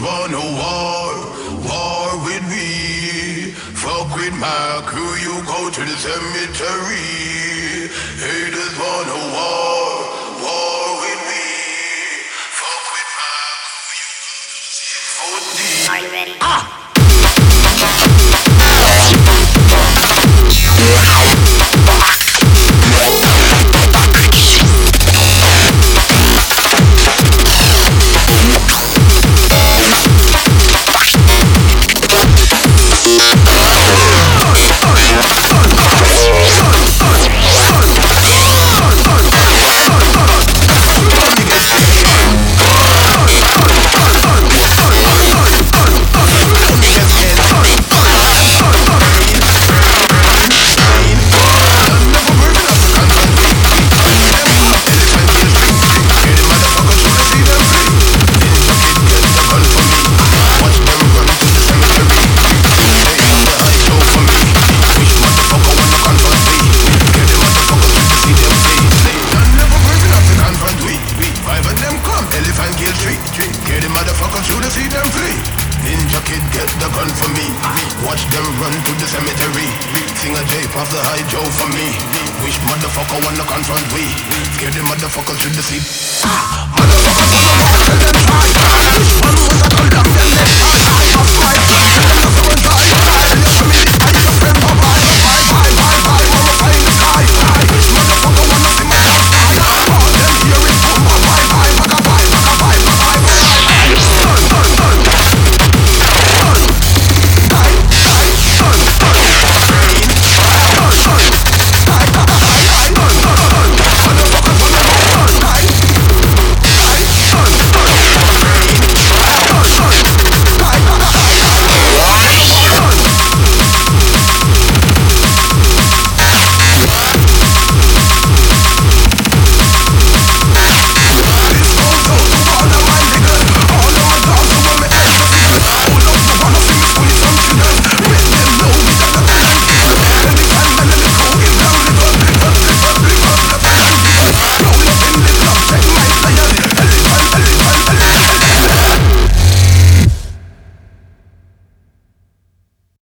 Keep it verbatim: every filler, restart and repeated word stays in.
wanna war, war with me. Fuck with my crew, you go to the cemetery. Haters wanna war, war with me. Fuck with my crew, you go to the cemetery. Are you ready? Ah! Motherfuckers with the seat. Motherfuckers wanna walk, tell them try.